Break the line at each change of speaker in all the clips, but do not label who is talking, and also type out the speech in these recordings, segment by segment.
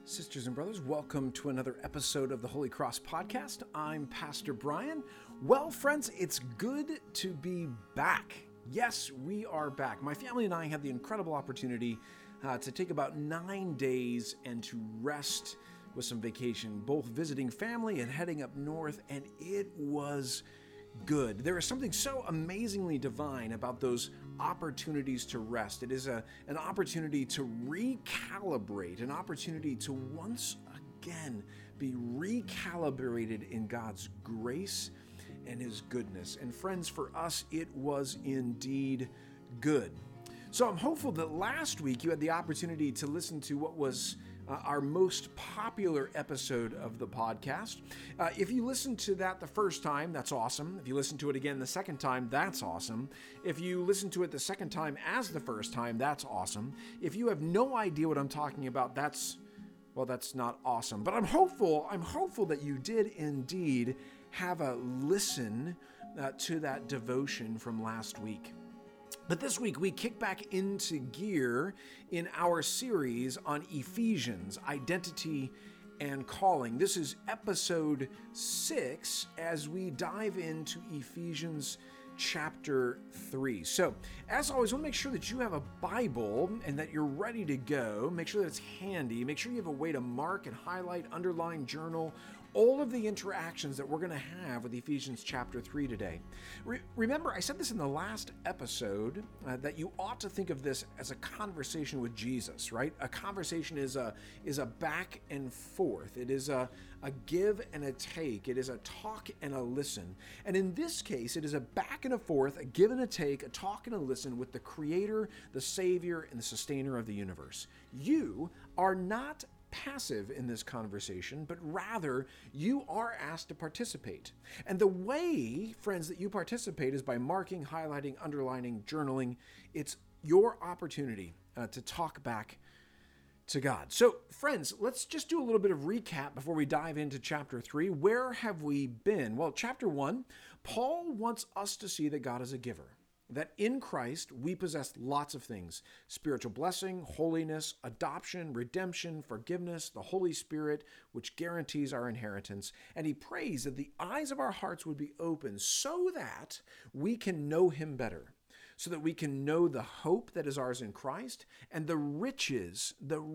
Sisters and brothers, welcome to another episode of the Holy Cross Podcast. I'm Pastor Brian. Well, friends, it's good to be back. Yes, we are back. My family and I had the incredible opportunity to take about 9 days and to rest with some vacation, both visiting family and heading up north, and it was good. There is something so amazingly divine about those opportunities to rest. It is an opportunity to recalibrate, an opportunity to once again be recalibrated in God's grace and His goodness. And friends, for us, it was indeed good. So I'm hopeful that last week you had the opportunity to listen to what was our most popular episode of the podcast. If you listened to that the first time, that's awesome. If you listen to it again the second time, that's awesome. If you listen to it the second time as the first time, that's awesome. If you have no idea what I'm talking about, that's not awesome. But I'm hopeful that you did indeed have a listen to that devotion from last week. But this week, we kick back into gear in our series on Ephesians, Identity and Calling. This is episode 6 as we dive into Ephesians chapter 3. So, as always, I want to make sure that you have a Bible and that you're ready to go. Make sure that it's handy. Make sure you have a way to mark and highlight, underline, journal, all of the interactions that we're going to have with Ephesians chapter 3 today. Remember, I said this in the last episode, that you ought to think of this as a conversation with Jesus, right? A conversation is a back and forth. It is a give and a take. It is a talk and a listen. And in this case, it is a back and a forth, a give and a take, a talk and a listen with the Creator, the Savior, and the Sustainer of the universe. You are not passive in this conversation, but rather you are asked to participate. And the way, friends, that you participate is by marking, highlighting, underlining, journaling. It's your opportunity to talk back to God. So, friends, let's just do a little bit of recap before we dive into chapter 3. Where have we been? Well, chapter 1, Paul wants us to see that God is a giver. That in Christ we possess lots of things: spiritual blessing, holiness, adoption, redemption, forgiveness, the Holy Spirit, which guarantees our inheritance. And he prays that the eyes of our hearts would be open so that we can know Him better, so that we can know the hope that is ours in Christ and the riches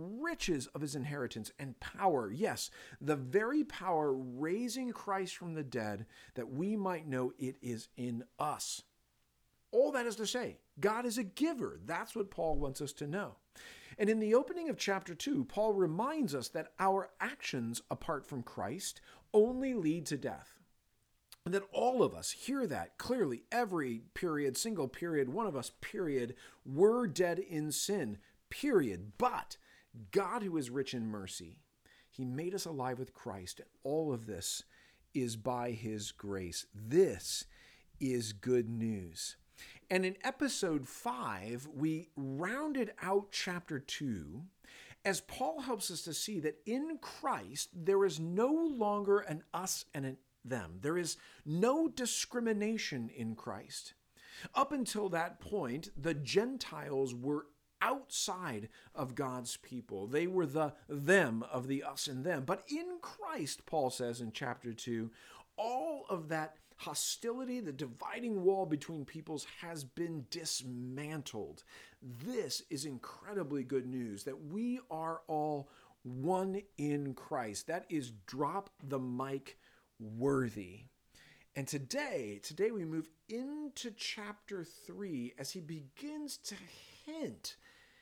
of His inheritance and power. Yes, the very power raising Christ from the dead, that we might know it is in us. All that is to say, God is a giver. That's what Paul wants us to know. And in the opening of chapter 2, Paul reminds us that our actions apart from Christ only lead to death. And that all of us hear that clearly. Every period, single period, one of us, period, we're dead in sin, period. But God, who is rich in mercy, He made us alive with Christ. And all of this is by His grace. This is good news. And in episode 5, we rounded out chapter 2 as Paul helps us to see that in Christ there is no longer an us and an them. There is no discrimination in Christ. Up until that point, the Gentiles were outside of God's people. They were the them of the us and them. But in Christ, Paul says in chapter 2, all of that hostility, the dividing wall between peoples, has been dismantled. This is incredibly good news, that we are all one in Christ. That is drop the mic worthy. And today we move into chapter 3 as he begins to hint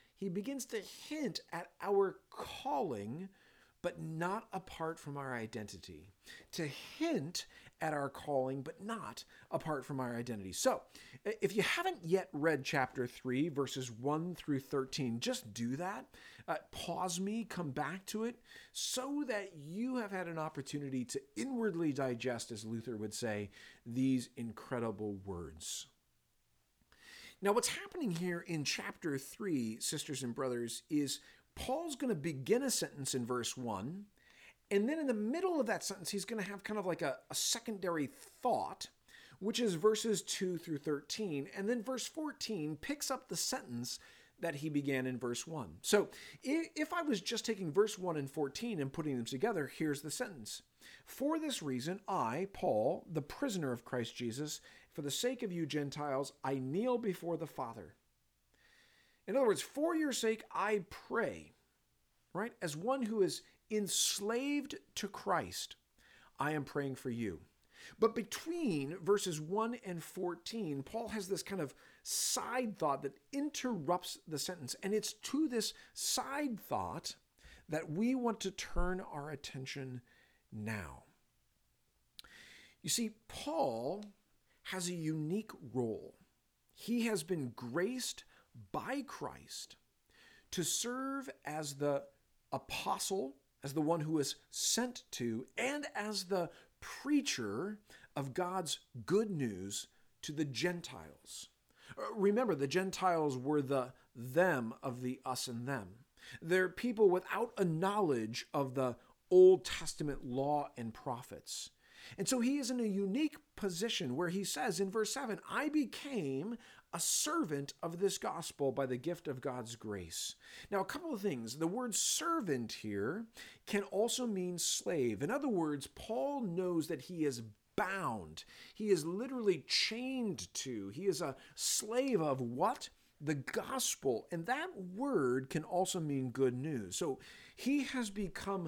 at our calling, but not apart from our identity. To hint at our calling, but not apart from our identity. So, if you haven't yet read chapter 3, verses 1 through 13, just do that. Pause me, come back to it, so that you have had an opportunity to inwardly digest, as Luther would say, these incredible words. Now, what's happening here in chapter 3, sisters and brothers, is Paul's going to begin a sentence in verse 1, and then in the middle of that sentence, he's going to have kind of like a secondary thought, which is verses 2 through 13. And then verse 14 picks up the sentence that he began in verse 1. So if I was just taking verse 1 and 14 and putting them together, here's the sentence. For this reason, I, Paul, the prisoner of Christ Jesus, for the sake of you Gentiles, I kneel before the Father. In other words, for your sake, I pray, right? As one who is enslaved to Christ, I am praying for you. But between verses 1 and 14, Paul has this kind of side thought that interrupts the sentence. And it's to this side thought that we want to turn our attention now. You see, Paul has a unique role. He has been graced by Christ to serve as the apostle, as the one who is sent to, and as the preacher of God's good news to the Gentiles. Remember, the Gentiles were the them of the us and them. They're people without a knowledge of the Old Testament law and prophets. And so he is in a unique position where he says in verse 7, I became a servant of this gospel by the gift of God's grace. Now, a couple of things. The word servant here can also mean slave. In other words, Paul knows that he is bound. He is literally chained to. He is a slave of what? The gospel. And that word can also mean good news. So he has become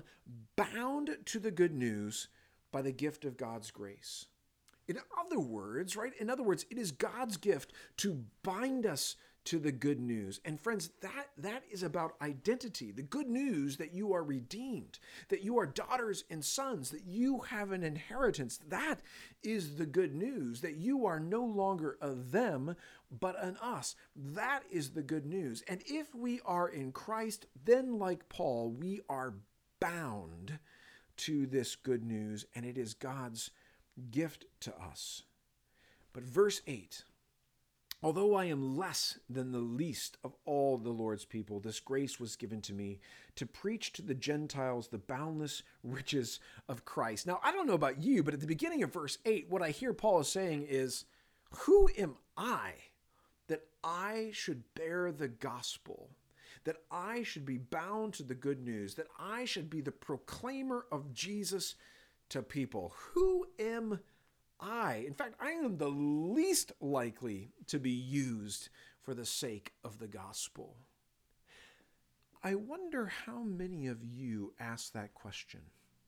bound to the good news by the gift of God's grace. In other words, it is God's gift to bind us to the good news. And friends, that is about identity. The good news that you are redeemed, that you are daughters and sons, that you have an inheritance. That is the good news, that you are no longer a them, but an us. That is the good news. And if we are in Christ, then like Paul, we are bound to this good news, and it is God's gift to us. But verse 8, although I am less than the least of all the Lord's people, this grace was given to me to preach to the Gentiles the boundless riches of Christ. Now, I don't know about you, but at the beginning of verse 8, what I hear Paul is saying is, who am I that I should bear the gospel? That I should be bound to the good news, that I should be the proclaimer of Jesus to people. Who am I? In fact, I am the least likely to be used for the sake of the gospel. I wonder how many of you ask that question.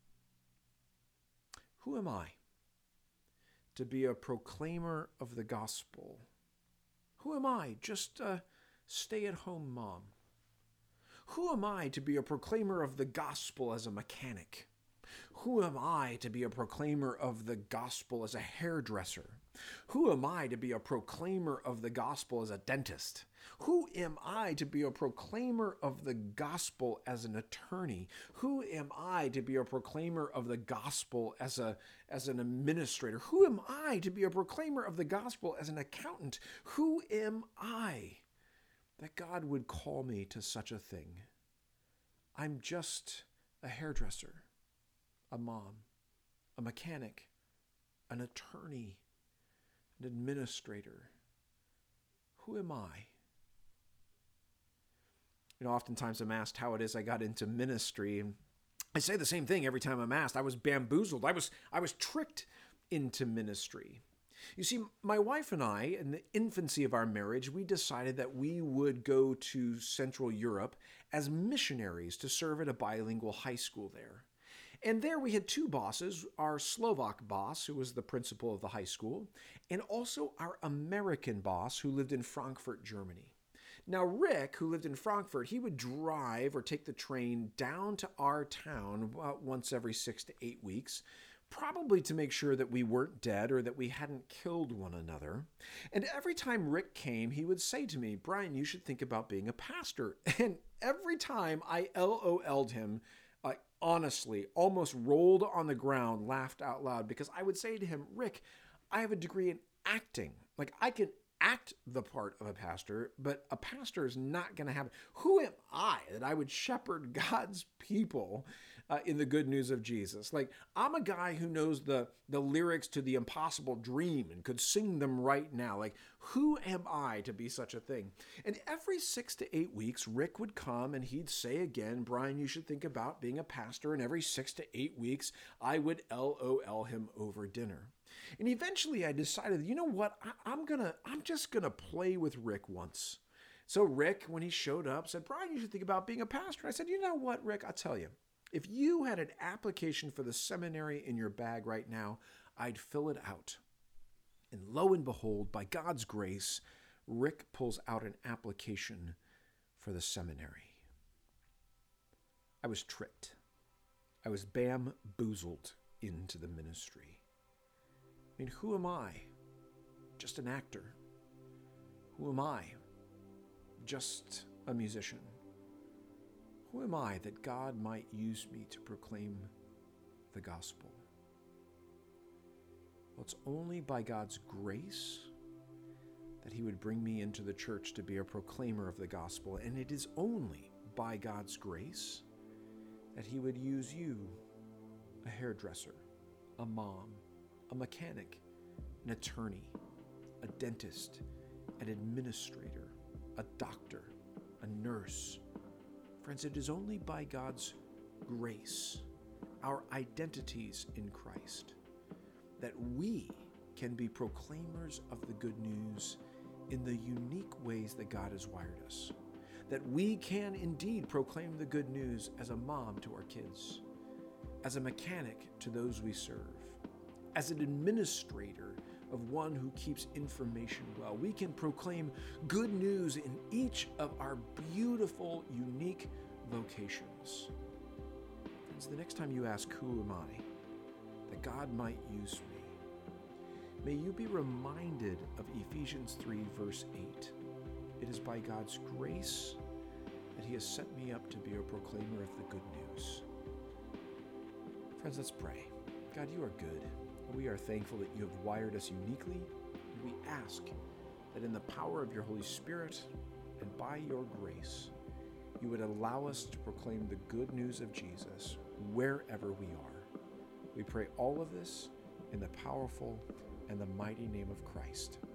Who am I to be a proclaimer of the gospel? Who am I? Just a stay-at-home mom. Who am I to be a proclaimer of the gospel as a mechanic? Who am I to be a proclaimer of the gospel as a hairdresser? Who am I to be a proclaimer of the gospel as a dentist? Who am I to be a proclaimer of the gospel as an attorney? Who am I to be a proclaimer of the gospel as an administrator? Who am I to be a proclaimer of the gospel as an accountant? Who am I that God would call me to such a thing? I'm just a hairdresser, a mom, a mechanic, an attorney, an administrator. Who am I? Oftentimes I'm asked how it is I got into ministry, and I say the same thing every time I'm asked. I was bamboozled. I was tricked into ministry. You see, my wife and I, in the infancy of our marriage, we decided that we would go to Central Europe as missionaries to serve at a bilingual high school there. And there we had two bosses, our Slovak boss, who was the principal of the high school, and also our American boss, who lived in Frankfurt, Germany. Now, Rick, who lived in Frankfurt, he would drive or take the train down to our town once every 6 to 8 weeks, probably to make sure that we weren't dead or that we hadn't killed one another. And every time Rick came, he would say to me, Brian, you should think about being a pastor. And every time I LOL'd him, I honestly almost rolled on the ground, laughed out loud, because I would say to him, Rick, I have a degree in acting. Like, I can act the part of a pastor, but a pastor is not going to have. Who am I that I would shepherd God's people in the good news of Jesus. Like, I'm a guy who knows the lyrics to The Impossible Dream and could sing them right now. Like, who am I to be such a thing? And every 6 to 8 weeks, Rick would come and he'd say again, Brian, you should think about being a pastor. And every 6 to 8 weeks, I would LOL him over dinner. And eventually I decided, you know what? I'm just gonna play with Rick once. So Rick, when he showed up, said, Brian, you should think about being a pastor. I said, you know what, Rick? I'll tell you. If you had an application for the seminary in your bag right now, I'd fill it out. And lo and behold, by God's grace, Rick pulls out an application for the seminary. I was tricked. I was bamboozled into the ministry. I mean, who am I? Just an actor. Who am I? Just a musician. Who am I that God might use me to proclaim the gospel? Well, it's only by God's grace that he would bring me into the church to be a proclaimer of the gospel. And it is only by God's grace that he would use you, a hairdresser, a mom, a mechanic, an attorney, a dentist, an administrator, a doctor, a nurse. Friends, it is only by God's grace, our identities in Christ, that we can be proclaimers of the good news in the unique ways that God has wired us. That we can indeed proclaim the good news as a mom to our kids, as a mechanic to those we serve, as an administrator of one who keeps information well. We can proclaim good news in each of our beautiful, unique vocations. Friends, the next time you ask, who am I, that God might use me, may you be reminded of Ephesians 3, verse 8. It is by God's grace that he has set me up to be a proclaimer of the good news. Friends, let's pray. God, you are good. We are thankful that you have wired us uniquely, and we ask that in the power of your Holy Spirit and by your grace, you would allow us to proclaim the good news of Jesus wherever we are. We pray all of this in the powerful and the mighty name of Christ.